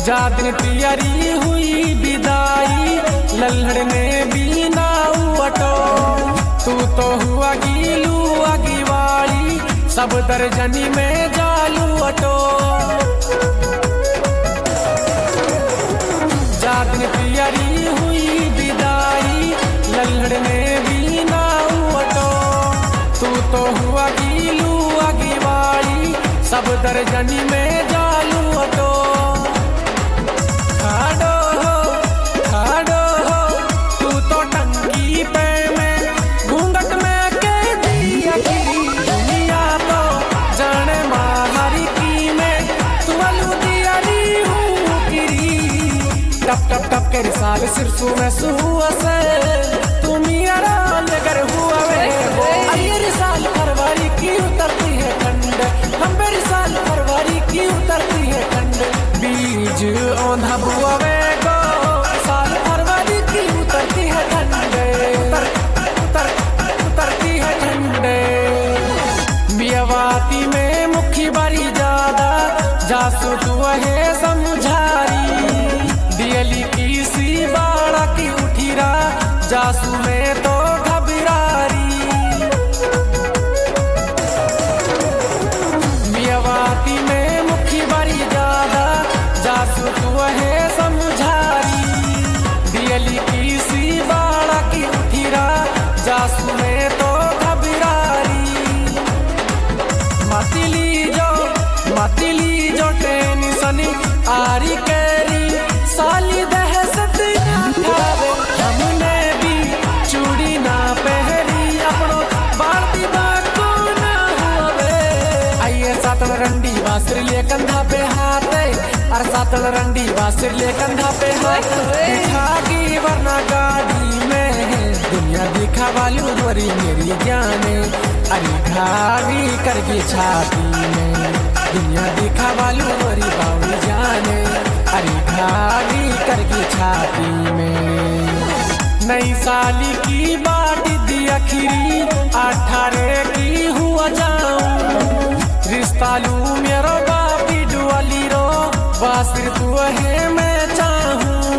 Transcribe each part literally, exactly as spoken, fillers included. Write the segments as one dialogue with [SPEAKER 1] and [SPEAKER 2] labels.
[SPEAKER 1] जादिन पियरी हुई विदाई लल्हड़ ने भी ना उटो। तू तो हुआ गीलू अगीवाड़ी सब दर्जनी में जालू अटो। जादिन पियरी हुई विदाई लल्हड़ ने भी ना उटो। तू तो हुआ गीलू अगीवाड़ी सब दर्जनी में जालू अटो। खाड़ो हो खाड़ो हो तू तो टंकी पे में घूंघट में के दिया गिरी। दुनिया तो जाने माहरी की में तू अलू दिया री हूँ गिरी। टप टप टप के रिसाल सिरसू में सुआ से तू मियारा लेकर हुआ वे। अरे रिसाल फरवरी की उतरती है ठंड हम पे रिसाल फरवरी की उतरती है ठंड। बीज औंधा बुआ वे गो साल फरवरी की उतरती है ठंडे। उतर उतर उतरती है ठंडे। मियावाती में मुखी बड़ी ज्यादा जासू तू है समझारी। दियली की सी बाड़ा की उठीरा जासू में तो घबरारी। मियावाती में मुखी बड़ी ज्यादा जासू तू है समझारी। दियली की सी बाड़ा की उठीरा जासू में तो घबरारी। मातिली जो मातिली जो टेंशनी आरी कैरी साली दहशत खावे। हमने भी चूड़ी ना पहरी अपनो बाल्टी बाको ना हुए। आइए सातल रंडी वासर ले कंधा पे हाथ अर सातल रंडी वासर ले कंधा पे हाथ। दिखागी वरना गाड़ी में दुनिया दिखा वालू गोरी मेरी जाने। अरे घावी करके छाती में दुनिया दिखा वालू गोरी बाबू जाने। अरे घावी करके छाती में नई साली की बाट दी अखिरी अठारह की हुआ जाऊं। रिश्ता लू मेरो बापी डुअली रो वासिर तू है मैं चाहूं।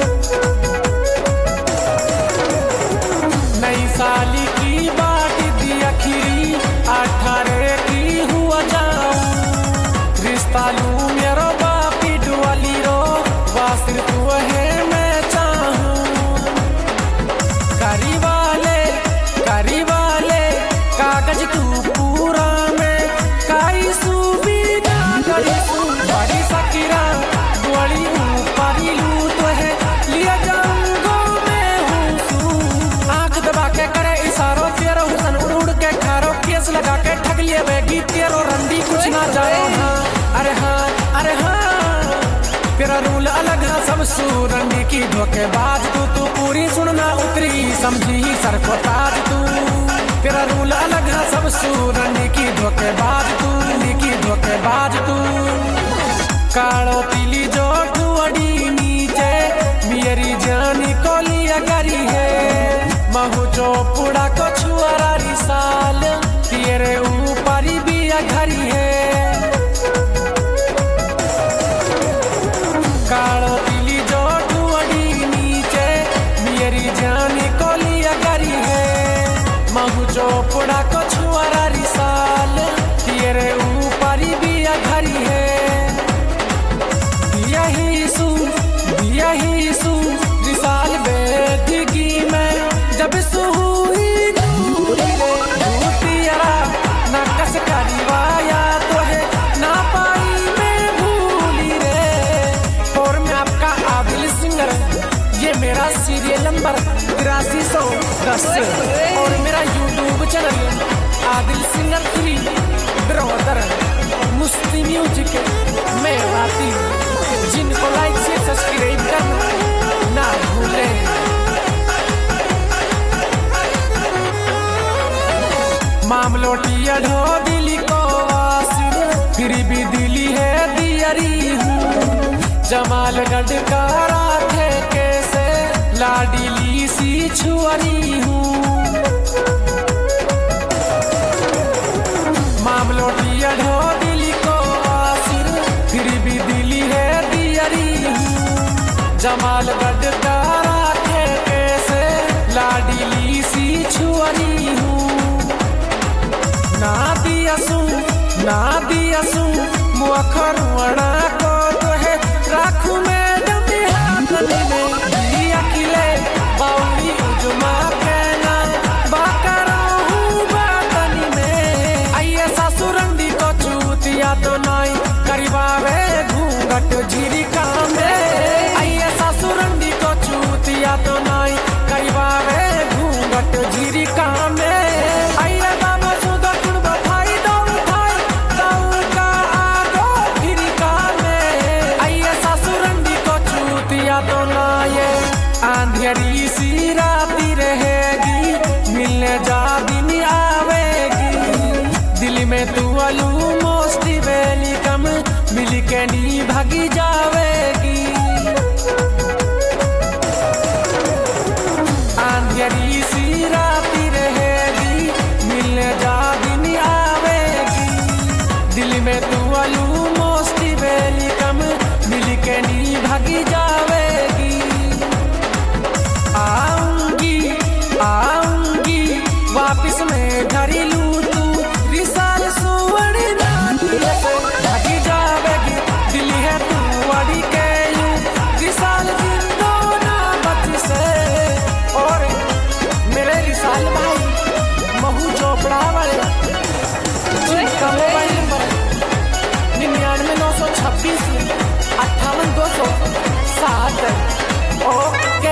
[SPEAKER 1] नई साली की बाट दी अखिरी अठारह की हुआ जाऊं। रिश्ता लू मेरो बापी डुअली रो वासिर तू है मैं चाहूं। करी वाले करी वाले कागज तू पूरा में काई सुविधा करी तू। बड़ी सकीरा गोली ऊपरी लू तो है लिया जाऊंगो मैं हूँ तू। आंख दबा के करे इशारों तेरो हुसन उड़ उड़ के खारो केस लगा के ठग लिए बेगी तेरो रंडी कुछ ना जाओ। हाँ अरे हाँ अरे हाँ तेरा रूल अलग है सब सूरंगी की धोखेबाज तू। तू पूरी सुनना उतरी समझी सर को ताज तू। तेरा रूल अलग है सब सूरंगी की धोखेबाज तू की धोखेबाज तू। काड़ो पीली जो ठुअड़ी नीचे मेरी जानी को लिया करी है। महू चोपुड़ा को छुआरा रिसाल तेरे ऊपरी भी घरी है। काड़ो पीली जो ठुअड़ी नीचे मेरी जानी को लिया करी है। महू चोपुड़ा को छुआरा रिसाल तेरे ऊपरी भी घरी है। यही सू यही सू रिसाल बेदगी में जब सुहुई दूरी रे भूतिया ना कस करीवाया तो है ना पाई मैं भूली रे। और मैं आपका आदिल सिंगर ये मेरा सीरियल नंबर तिरासी सौ दस और मेरा YouTube channel Adil singer three brother मुस्ती म्यूजिक में बाती। जिनको लाइक से सब्सक्राइब करना ना भूलें। मामलोटिया ढो दिली को वासिर फिर भी दिली है दियरी हूँ। जमालगढ़ का राधे कैसे लाडली सी छुअरी हूँ। मामलोटिया ढो दिली को वासिर फिर भी दिली है दियरी जमालगढ़ का राखे कैसे लाडली सी छुअरी हूँ। ना दियसू ना दियसू मुखरुआना को तो है राखू में डमी हाथनी में दिया खिले बाउली उजमा कहना बाकरा हूँ बातनी में। आइए सासुरंडी को चूतिया तो नाई करीबावे घूंघट झिरी कामे। आइए सासुरंडी को चूतिया तो नाई करीबावे घूंघट झिरी कामे। आइए बाबा सुधा कुण बधाई दो उठाई दो का आगो फिरी कामे। आइए सासुरंडी को चूतिया तो नाई अंधेरी सी राती रहेगी मिलने जा दिन आवेगी। दिल में तू अलू मोस्टी वेलकम मिल के नी भागी जावेगी। अंधेरी सी राती रहेगी मिलने जा दिन आवेगी। दिल में तू अलू मोस्टी वेलकम मिल के नी भागी जावेगी। आऊंगी आऊंगी वापिस में घरी लू तू रिसाल सुवड़ी नाती से भागी जावेगी। दिल है तू अड़ी के यू रिसाल जिंदो ना बच से। और मेरे रिसाल भाई महू चोपड़ा वाले जिनका मोबाइल नंबर निन्यानवे नौ सौ छब्बीस अट्ठावन दो सौ सात। ओके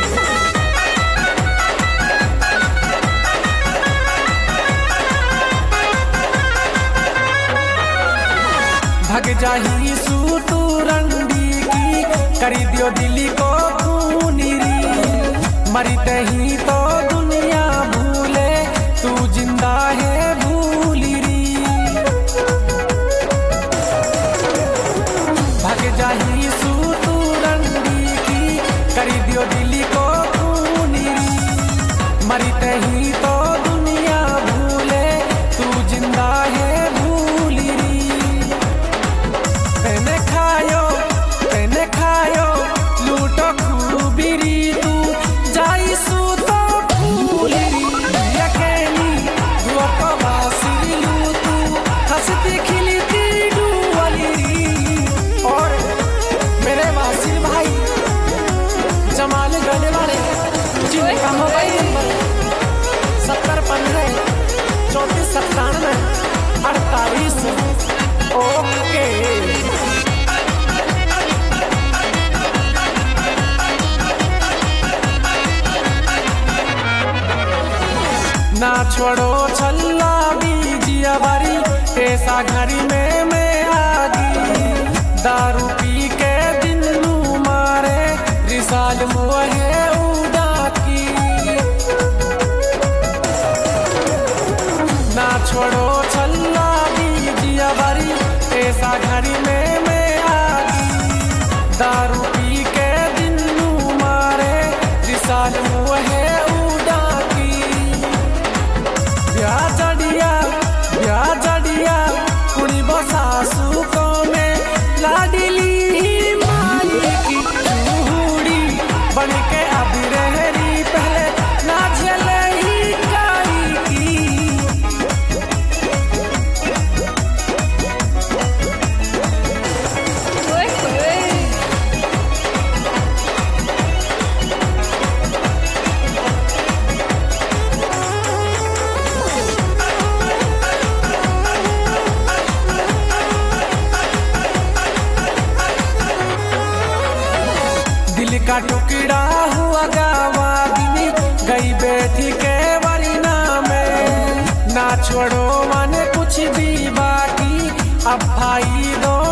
[SPEAKER 1] भग जाही सू तू रंडी की करी दियो दिल्ली को खूनीरी। मरते ही तो दुनिया भूले तू जिंदा है भूली री। भग जाही सू तू रंडी की करी दियो दिल्ली को खूनीरी। मरते ही तो दुनिया भूले तू जिंदा है भूली री। तेने खायो तेने खायो लूटो खूबीरी तू जाई सू तो फूलरी। यकेनी दुआ को बासी लू तू हंसती खिलती डूवली। और मेरे वासिर भाई जमालगढ़ वाले जिनका मोबाइल नंबर सत्तर पंद्रह चौंतीस सत्तानवे अड़तालीस। ओके ना छोड़ो छल्ला बीजिया बारी ऐसा घड़ी में मैं आगी। दारू पी के दिन नू मारे रिसाल मुहे उड़ा की। ना छोड़ो छल्ला बीजिया बारी ऐसा घड़ी में मैं आगी। दारू पी के दिन नू मारे रिसाल मुहे उड़ा की। ब्याह जड़िया ब्याह जड़िया कुड़ी बसासू को में लाडली माई की चूड़ी बन के अभी रहरी पहले ना झेले ही काई की। दिल का टुकड़ा हुआ गावादिनी गई बैठी के वरीना में। ना छोड़ो मन कुछ भी बाकी अब भाई दो